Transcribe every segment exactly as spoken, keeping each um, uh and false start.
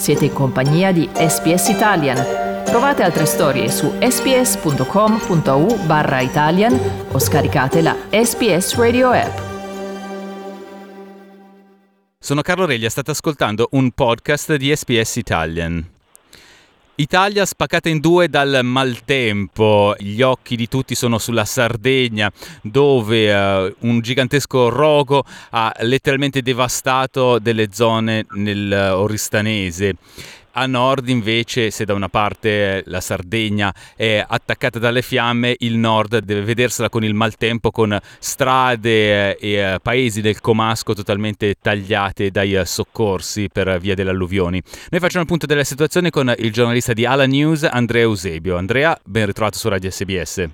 Siete in compagnia di S B S Italian. Trovate altre storie su sbs.com.au barra Italian o scaricate la S B S Radio app. Sono Carlo Reglia, state ascoltando un podcast di S B S Italian. Italia spaccata in due dal maltempo, gli occhi di tutti sono sulla Sardegna dove uh, un gigantesco rogo ha letteralmente devastato delle zone nel uh, Oristanese. A nord invece, se da una parte la Sardegna è attaccata dalle fiamme, il nord deve vedersela con il maltempo, con strade e paesi del comasco totalmente tagliate dai soccorsi per via delle alluvioni. Noi facciamo il punto della situazione con il giornalista di Ala News, Andrea Eusebio. Andrea, ben ritrovato su Radio S B S.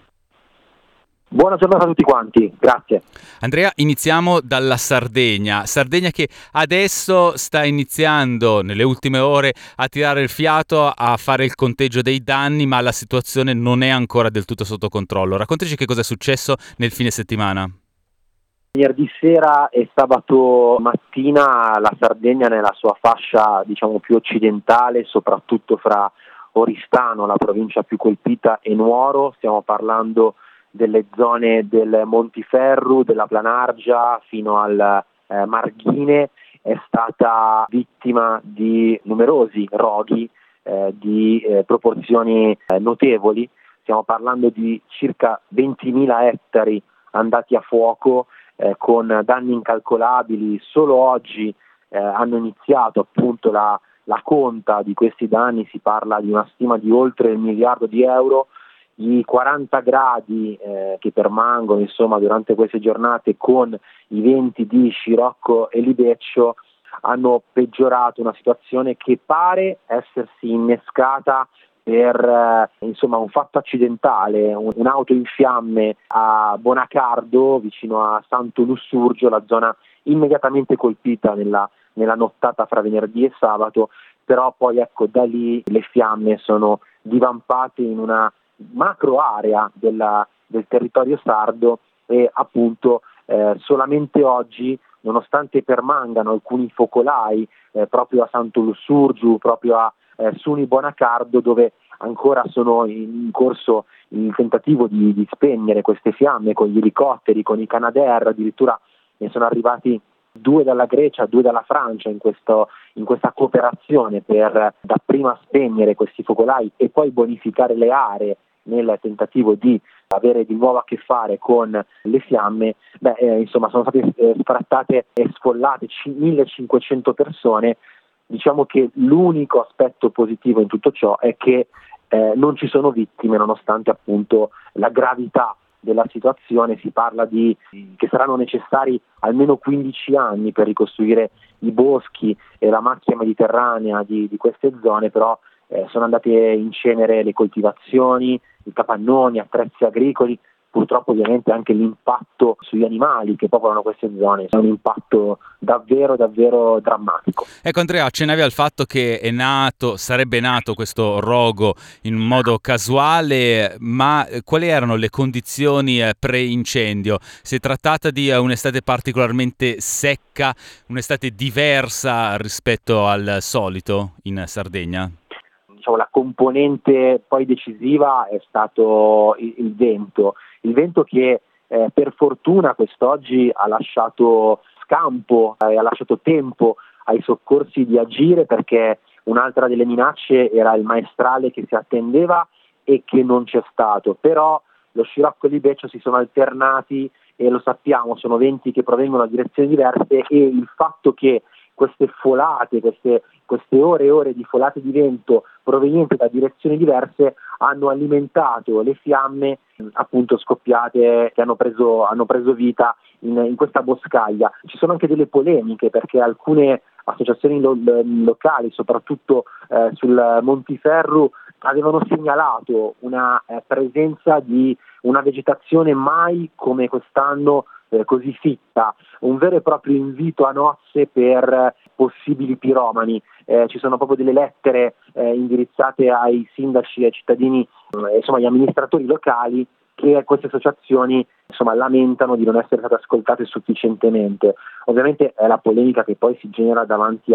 Buona giornata a tutti quanti, grazie. Andrea, iniziamo dalla Sardegna. Sardegna che adesso sta iniziando, nelle ultime ore, a tirare il fiato, a fare il conteggio dei danni, ma la situazione non è ancora del tutto sotto controllo. Raccontaci che cosa è successo nel fine settimana. Venerdì sera e sabato mattina la Sardegna nella sua fascia, diciamo, più occidentale, soprattutto fra Oristano, la provincia più colpita, e Nuoro, stiamo parlando delle zone del Montiferru, della Planargia fino al eh, Marghine, è stata vittima di numerosi roghi eh, di eh, proporzioni eh, notevoli. Stiamo parlando di circa ventimila ettari andati a fuoco eh, con danni incalcolabili. Solo oggi eh, hanno iniziato appunto la, la conta di questi danni, si parla di una stima di oltre il miliardo di euro. I quaranta gradi eh, che permangono insomma durante queste giornate con i venti di scirocco e libeccio hanno peggiorato una situazione che pare essersi innescata per eh, insomma un fatto accidentale, un, un'auto in fiamme a Bonacardo vicino a Santo Lussurgio, la zona immediatamente colpita nella, nella nottata fra venerdì e sabato, però poi ecco da lì le fiamme sono divampate in una macro area della, del territorio sardo e appunto eh, solamente oggi, nonostante permangano alcuni focolai eh, proprio a Santo Lussurgiu, proprio a eh, Suni Bonacardo, dove ancora sono in corso il tentativo di, di spegnere queste fiamme con gli elicotteri, con i Canadair, addirittura ne sono arrivati due dalla Grecia, due dalla Francia in, questo, in questa cooperazione per dapprima spegnere questi focolai e poi bonificare le aree nel tentativo di avere di nuovo a che fare con le fiamme. Beh, eh, insomma, sono state eh, sfrattate e sfollate c- millecinquecento persone. Diciamo che l'unico aspetto positivo in tutto ciò è che eh, non ci sono vittime, nonostante appunto la gravità della situazione. Si parla di che saranno necessari almeno quindici anni per ricostruire i boschi e la macchia mediterranea di, di queste zone, però eh, sono andate in cenere le coltivazioni, i capannoni, attrezzi agricoli, purtroppo ovviamente anche l'impatto sugli animali che popolano queste zone è un impatto davvero davvero drammatico. Ecco Andrea, accennavi al fatto che è nato, sarebbe nato questo rogo in modo casuale, ma quali erano le condizioni pre-incendio? Si è trattata di un'estate particolarmente secca, un'estate diversa rispetto al solito in Sardegna? Diciamo, la componente poi decisiva è stato il, il vento, il vento che eh, per fortuna quest'oggi ha lasciato scampo, eh, ha lasciato tempo ai soccorsi di agire, perché un'altra delle minacce era il maestrale che si attendeva e che non c'è stato, però lo scirocco e l'ibeccio si sono alternati e lo sappiamo, sono venti che provengono da direzioni diverse e il fatto che queste folate, queste, queste ore e ore di folate di vento provenienti da direzioni diverse hanno alimentato le fiamme appunto scoppiate che hanno preso, hanno preso vita in, in questa boscaglia. Ci sono anche delle polemiche perché alcune associazioni lo, locali, soprattutto eh, sul Montiferru, avevano segnalato una eh, presenza di una vegetazione mai come quest'anno eh, così fitta, un vero e proprio invito a nozze per eh, possibili piromani. Eh, ci sono proprio delle lettere eh, indirizzate ai sindaci e ai cittadini, eh, insomma agli amministratori locali, che queste associazioni insomma lamentano di non essere state ascoltate sufficientemente. Ovviamente è la polemica che poi si genera davanti a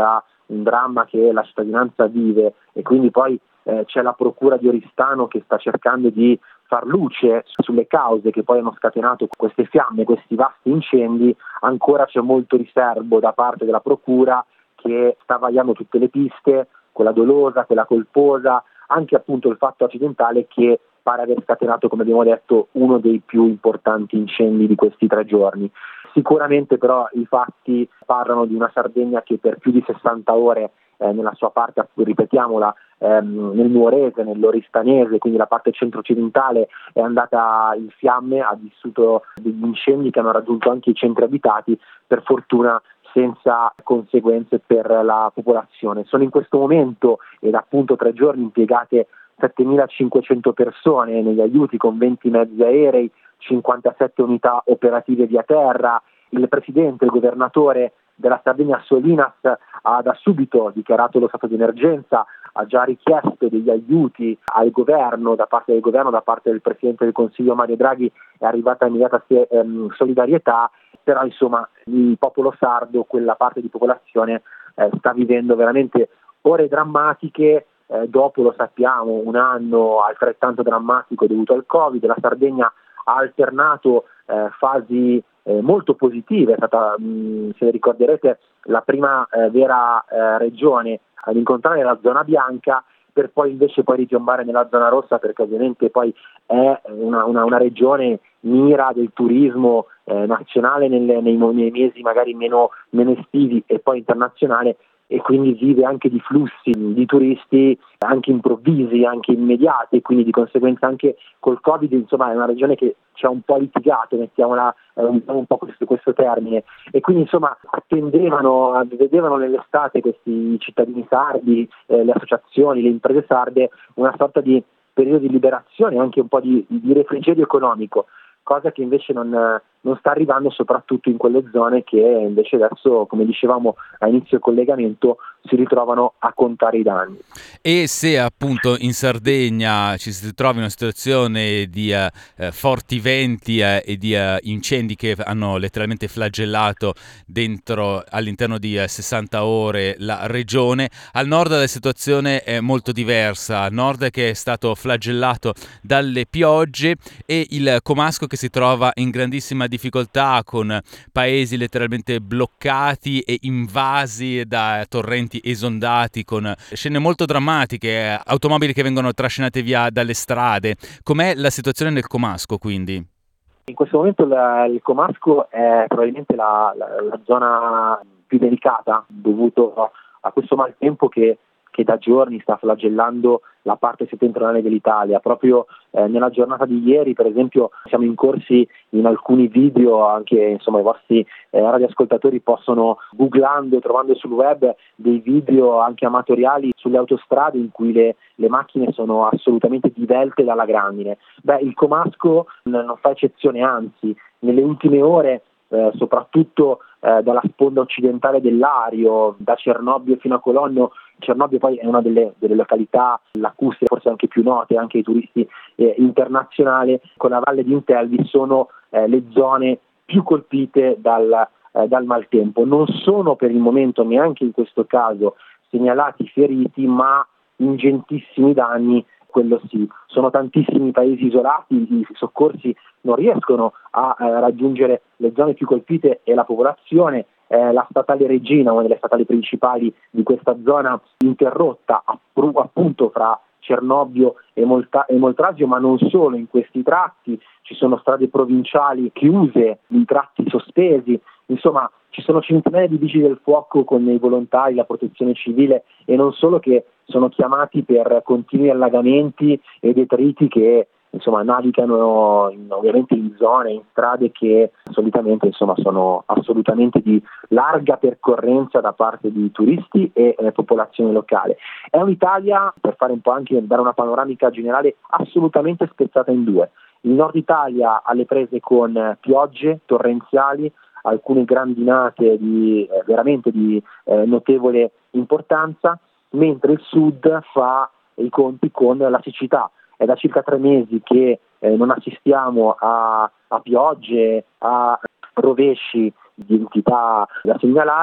un dramma che la cittadinanza vive, e quindi poi eh, c'è la procura di Oristano che sta cercando di far luce sulle cause che poi hanno scatenato queste fiamme, questi vasti incendi. Ancora c'è molto riservo da parte della procura, che sta vagliando tutte le piste, quella dolosa, quella colposa, anche appunto il fatto accidentale che pare aver scatenato, come abbiamo detto, uno dei più importanti incendi di questi tre giorni. Sicuramente però i fatti parlano di una Sardegna che per più di sessanta ore eh, nella sua parte, ripetiamola, ehm, nel nuorese, nell'oristanese, quindi la parte centro-occidentale, è andata in fiamme, ha vissuto degli incendi che hanno raggiunto anche i centri abitati, per fortuna senza conseguenze per la popolazione. Sono in questo momento, ed appunto tre giorni, impiegate settemilacinquecento persone negli aiuti, con venti mezzi aerei, cinquantasette unità operative via terra. Il presidente, il governatore della Sardegna Solinas, ha da subito dichiarato lo stato di emergenza, ha già richiesto degli aiuti al governo, da parte del governo, da parte del presidente del Consiglio Mario Draghi è arrivata immediata ehm, solidarietà, però insomma il popolo sardo, quella parte di popolazione, eh, sta vivendo veramente ore drammatiche. Eh, dopo, lo sappiamo, un anno altrettanto drammatico dovuto al Covid. La Sardegna ha alternato eh, fasi eh, molto positive, è stata, mh, se ricorderete, la prima eh, vera eh, regione ad incontrare la zona bianca, per poi invece poi ripiombare nella zona rossa, perché ovviamente poi è una, una, una regione mira del turismo eh, nazionale nelle, nei, nei mesi magari meno, meno estivi, e poi internazionale, e quindi vive anche di flussi di turisti anche improvvisi, anche immediati, e quindi di conseguenza anche col Covid, insomma è una regione che ci ha un po' litigato, mettiamola eh, un po' questo, questo termine, e quindi insomma attendevano, vedevano nell'estate questi cittadini sardi, eh, le associazioni, le imprese sarde, una sorta di periodo di liberazione, anche un po' di, di refrigerio economico, cosa che invece non, non sta arrivando, soprattutto in quelle zone che invece adesso, come dicevamo a inizio collegamento, si ritrovano a contare i danni. E se appunto in Sardegna ci si trova in una situazione di eh, forti venti eh, e di eh, incendi che hanno letteralmente flagellato dentro all'interno di eh, sessanta ore la regione, al nord la situazione è molto diversa. Al nord, che è stato flagellato dalle piogge, e il comasco che si trova in grandissima difficoltà, con paesi letteralmente bloccati e invasi da torrenti esondati, con scene molto drammatiche, automobili che vengono trascinate via dalle strade. Com'è la situazione nel comasco, quindi? In questo momento la, il comasco è probabilmente la, la, la zona più delicata, dovuto a questo maltempo che che da giorni sta flagellando la parte settentrionale dell'Italia. Proprio eh, nella giornata di ieri, per esempio, siamo incorsi in alcuni video, anche insomma i vostri eh, radioascoltatori possono, googlando, trovando sul web, dei video anche amatoriali sulle autostrade in cui le, le macchine sono assolutamente divelte dalla grandine. Beh, il comasco non fa eccezione, anzi, nelle ultime ore, Eh, soprattutto eh, dalla sponda occidentale del Lario, da Cernobbio fino a Colonno. Cernobbio poi è una delle, delle località lacustri forse anche più note anche ai turisti eh, internazionali, con la Valle di Intelvi, sono eh, le zone più colpite dal, eh, dal maltempo. Non sono per il momento, neanche in questo caso, segnalati feriti, ma ingentissimi danni, quello sì. Sono tantissimi paesi isolati, i soccorsi non riescono a eh, raggiungere le zone più colpite e la popolazione. Eh, la statale Regina, una delle statali principali di questa zona, interrotta appro- appunto fra Cernobbio e, Molta- e Moltrasio, ma non solo. In questi tratti ci sono strade provinciali chiuse, i tratti sospesi, insomma ci sono centinaia di vigili del fuoco con i volontari, la protezione civile e non solo, che sono chiamati per continui allagamenti e detriti che insomma navigano in, ovviamente in zone, in strade che solitamente insomma sono assolutamente di larga percorrenza da parte di turisti e eh, popolazione locale. È un'Italia, per fare un po' anche dare una panoramica generale, assolutamente spezzata in due. Il nord Italia alle prese con piogge torrenziali, alcune grandinate di eh, veramente di eh, notevole importanza, mentre il sud fa i conti con la siccità. È da circa tre mesi che eh, non assistiamo a, a piogge, a rovesci di entità da segnalare.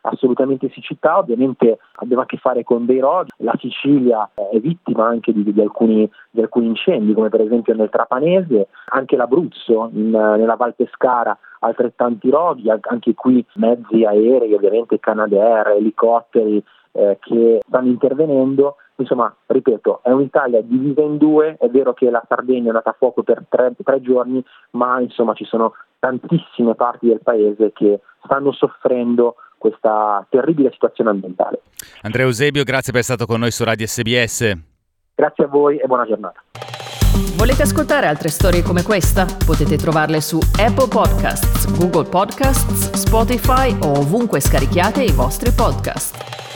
assolutamente siccità. Ovviamente abbiamo a che fare con dei roghi, la Sicilia è vittima anche di, di, alcuni, di alcuni incendi, come per esempio nel Trapanese, anche l'Abruzzo, in, nella Val Pescara altrettanti roghi, anche qui mezzi aerei, ovviamente Canadair, elicotteri eh, che stanno intervenendo. Insomma, ripeto, è un'Italia divisa in due. È vero che la Sardegna è andata a fuoco per tre, tre giorni, ma insomma ci sono tantissime parti del paese che stanno soffrendo questa terribile situazione ambientale. Andrea Eusebio, grazie per essere stato con noi su Radio S B S. Grazie a voi e buona giornata. Volete ascoltare altre storie come questa? Potete trovarle su Apple Podcasts, Google Podcasts, Spotify o ovunque scarichiate i vostri podcast.